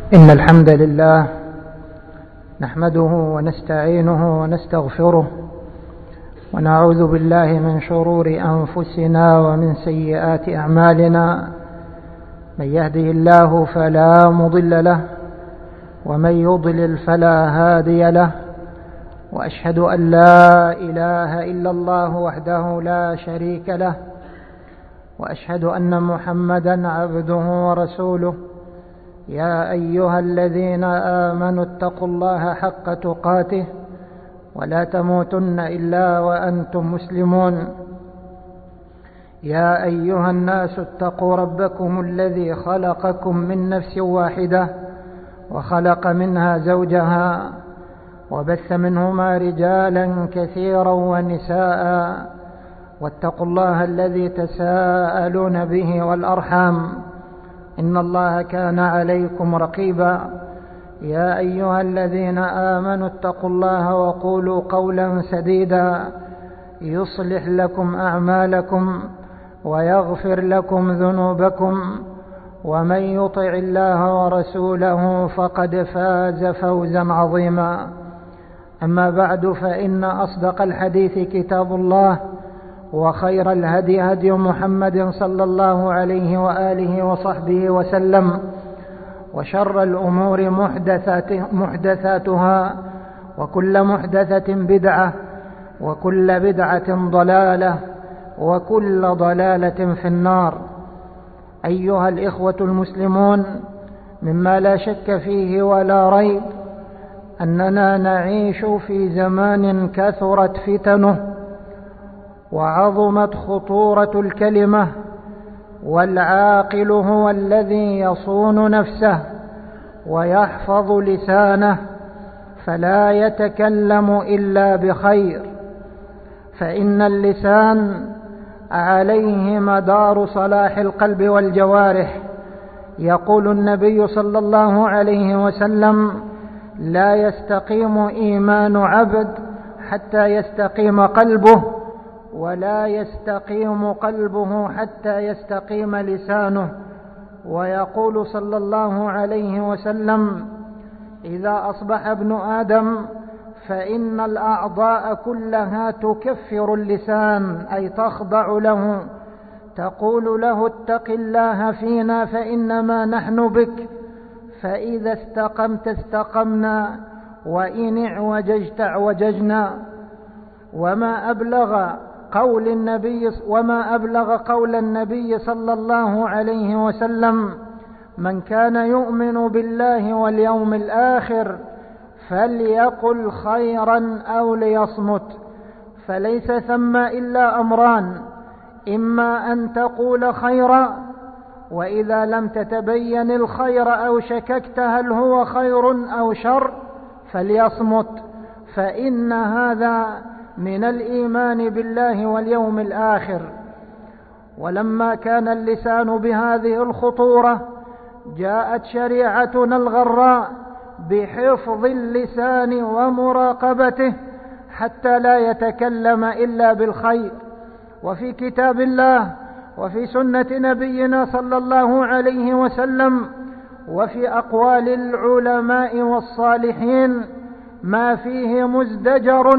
إن الحمد لله نحمده ونستعينه ونستغفره ونعوذ بالله من شرور أنفسنا ومن سيئات أعمالنا. من يهده الله فلا مضل له ومن يضلل فلا هادي له، وأشهد أن لا إله إلا الله وحده لا شريك له، وأشهد أن محمدا عبده ورسوله. يا أيها الذين آمنوا اتقوا الله حق تقاته ولا تموتن إلا وأنتم مسلمون. يا أيها الناس اتقوا ربكم الذي خلقكم من نفس واحدة وخلق منها زوجها وبث منهما رجالا كثيرا ونساء، واتقوا الله الذي تساءلون به والأرحام، إن الله كان عليكم رقيبا. يا أيها الذين آمنوا اتقوا الله وقولوا قولا سديدا يصلح لكم أعمالكم ويغفر لكم ذنوبكم، ومن يطع الله ورسوله فقد فاز فوزا عظيما. أما بعد، فإن أصدق الحديث كتاب الله، وخير الهدي هدي محمد صلى الله عليه وآله وصحبه وسلم، وشر الأمور محدثاتها، وكل محدثة بدعة، وكل بدعة ضلالة، وكل ضلالة في النار. أيها الإخوة المسلمون، مما لا شك فيه ولا ريب أننا نعيش في زمان كثرت فتنه وعظمت خطورة الكلمة، والعاقل هو الذي يصون نفسه ويحفظ لسانه فلا يتكلم إلا بخير، فإن اللسان عليه مدار صلاح القلب والجوارح. يقول النبي صلى الله عليه وسلم: لا يستقيم إيمان عبد حتى يستقيم قلبه، ولا يستقيم قلبه حتى يستقيم لسانه. ويقول صلى الله عليه وسلم: إذا أصبح ابن آدم فإن الأعضاء كلها تكفر اللسان، أي تخضع له، تقول له: اتق الله فينا فإنما نحن بك، فإذا استقمت استقمنا، وإن اعوججت اعوججنا. وما أبلغ قول النبي صلى الله عليه وسلم: من كان يؤمن بالله واليوم الآخر فليقل خيرا أو ليصمت. فليس ثم إلا أمران: إما أن تقول خيرا، وإذا لم تتبين الخير أو شككت هل هو خير أو شر فليصمت، فإن هذا من الإيمان بالله واليوم الآخر. ولما كان اللسان بهذه الخطورة جاءت شريعتنا الغراء بحفظ اللسان ومراقبته حتى لا يتكلم إلا بالخير. وفي كتاب الله وفي سنة نبينا صلى الله عليه وسلم وفي أقوال العلماء والصالحين ما فيه مزدجر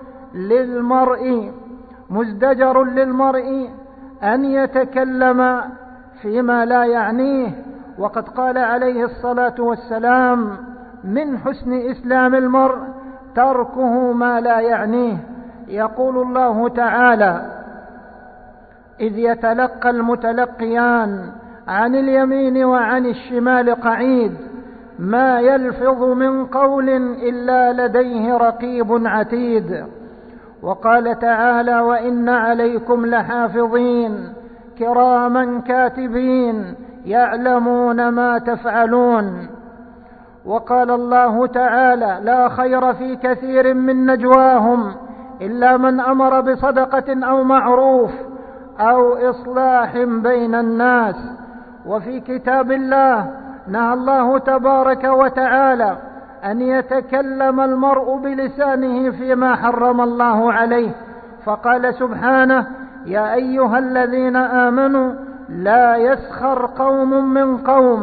للمرء أن يتكلم فيما لا يعنيه. وقد قال عليه الصلاة والسلام: من حسن إسلام المرء تركه ما لا يعنيه. يقول الله تعالى: إذ يتلقى المتلقيان عن اليمين وعن الشمال قعيد، ما يلفظ من قول إلا لديه رقيب عتيد. وقال تعالى: وإن عليكم لحافظين كراما كاتبين يعلمون ما تفعلون. وقال الله تعالى: لا خير في كثير من نجواهم إلا من أمر بصدقة أو معروف أو إصلاح بين الناس. وفي كتاب الله نهى الله تبارك وتعالى أن يتكلم المرء بلسانه فيما حرم الله عليه، فقال سبحانه: يا أيها الذين آمنوا لا يسخر قوم من قوم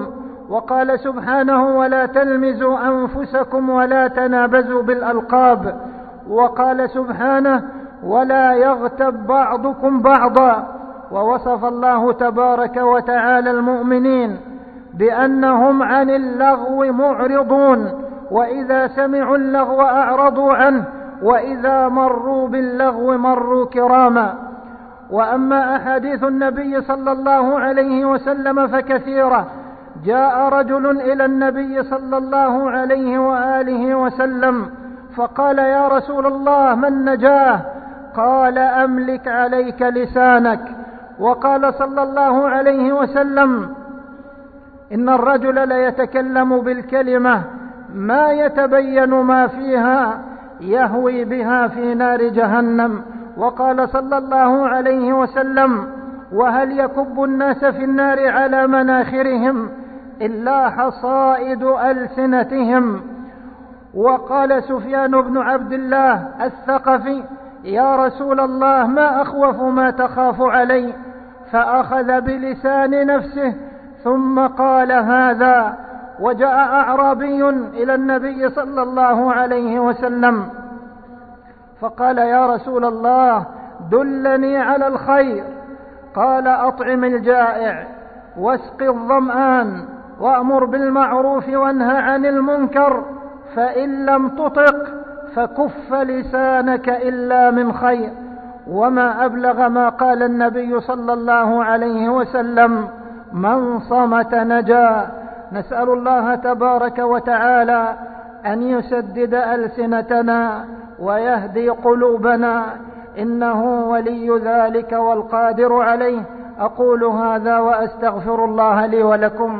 وقال سبحانه: ولا تلمزوا أنفسكم ولا تنابزوا بالألقاب. وقال سبحانه: ولا يغتب بعضكم بعضا. ووصف الله تبارك وتعالى المؤمنين بأنهم عن اللغو معرضون، وإذا سمعوا اللغو أعرضوا عنه، وإذا مروا باللغو مروا كراما. وأما أحاديث النبي صلى الله عليه وسلم فكثيرة. جاء رجل إلى النبي صلى الله عليه وآله وسلم فقال: يا رسول الله، ما النجاة؟ قال: أملك عليك لسانك. وقال صلى الله عليه وسلم: إن الرجل ليتكلم بالكلمة ما يتبين ما فيها يهوي بها في نار جهنم. وقال صلى الله عليه وسلم: وهل يكب الناس في النار على مناخرهم إلا حصائد ألسنتهم؟ وقال سفيان بن عبد الله الثقفي: يا رسول الله، ما أخوف ما تخاف علي؟ فأخذ بلسان نفسه ثم قال هذا. وجاء أعرابي إلى النبي صلى الله عليه وسلم فقال: يا رسول الله، دلني على الخير. قال: أطعم الجائع واسق الظمآن وأمر بالمعروف وانهى عن المنكر، فإن لم تطق فكف لسانك إلا من خير. وما أبلغ ما قال النبي صلى الله عليه وسلم: من صمت نجا. نسأل الله تبارك وتعالى أن يسدد ألسنتنا ويهدي قلوبنا، إنه ولي ذلك والقادر عليه. أقول هذا وأستغفر الله لي ولكم.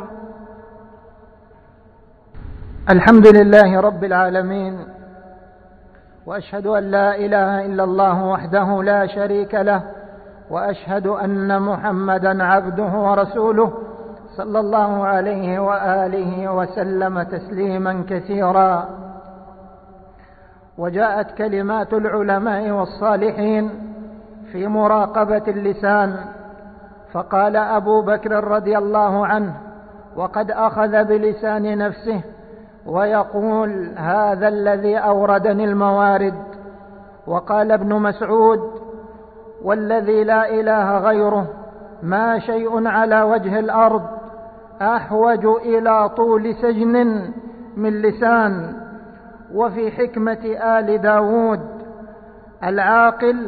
الحمد لله رب العالمين، وأشهد أن لا إله إلا الله وحده لا شريك له، وأشهد أن محمدا عبده ورسوله صلى الله عليه وآله وسلم تسليما كثيرا. وجاءت كلمات العلماء والصالحين في مراقبة اللسان، فقال أبو بكر رضي الله عنه وقد أخذ بلسان نفسه ويقول: هذا الذي أوردني الموارد. وقال ابن مسعود: والذي لا إله غيره ما شيء على وجه الأرض أحوج إلى طول سجن من لسان. وفي حكمة آل داود: العاقل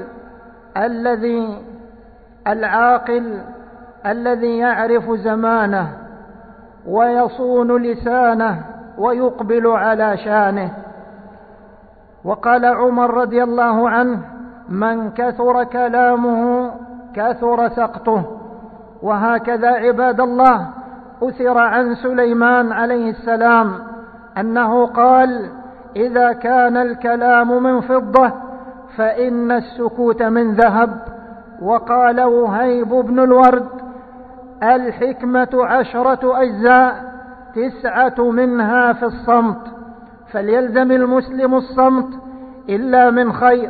الذي يعرف زمانه ويصون لسانه ويقبل على شانه. وقال عمر رضي الله عنه: من كثر كلامه كثر سقطه. وهكذا عباد الله أثر عن سليمان عليه السلام أنه قال: إذا كان الكلام من فضة فإن السكوت من ذهب. وقال وهيب بن الورد: الحكمة 10 أجزاء 9 منها في الصمت، فليلزم المسلم الصمت إلا من خير.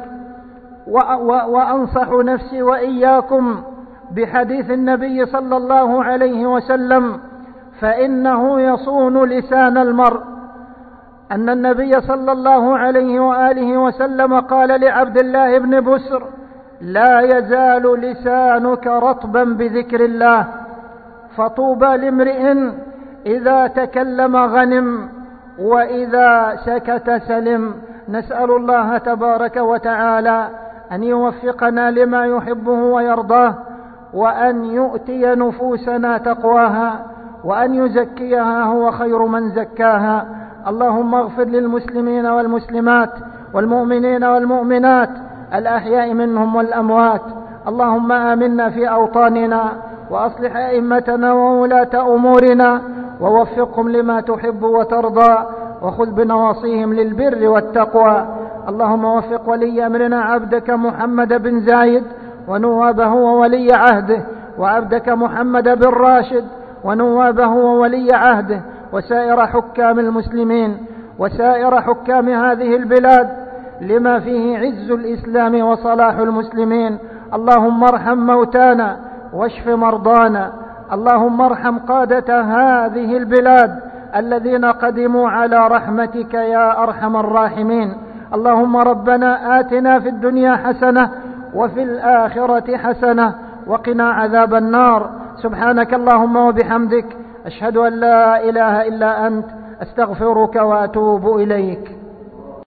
وأنصح نفسي وإياكم بحديث النبي صلى الله عليه وسلم، فإنه يصون لسان المرء. أن النبي صلى الله عليه وآله وسلم قال لعبد الله بن بسر: لا يزال لسانك رطبا بذكر الله، فطوبى لامرئ إذا تكلم غنم وإذا سكت سلم. نسأل الله تبارك وتعالى أن يوفقنا لما يحبه ويرضاه، وأن يؤتي نفوسنا تقواها، وأن يزكيها هو خير من زكاها. اللهم اغفر للمسلمين والمسلمات والمؤمنين والمؤمنات الأحياء منهم والأموات. اللهم آمنا في أوطاننا، وأصلح أئمتنا وولاة أمورنا، ووفقهم لما تحب وترضى، وخذ بنواصيهم للبر والتقوى. اللهم وفق ولي أمرنا عبدك محمد بن زايد ونوابه وولي عهده، وعبدك محمد بن راشد ونوابه وولي عهده، وسائر حكام المسلمين وسائر حكام هذه البلاد، لما فيه عز الإسلام وصلاح المسلمين. اللهم ارحم موتانا واشف مرضانا. اللهم ارحم قادة هذه البلاد الذين قدموا على رحمتك يا أرحم الراحمين. اللهم ربنا آتنا في الدنيا حسنة وفي الآخرة حسنة وقنا عذاب النار. سبحانك اللهم وبحمدك، أشهد أن لا إله إلا أنت، أستغفرك وأتوب إليك.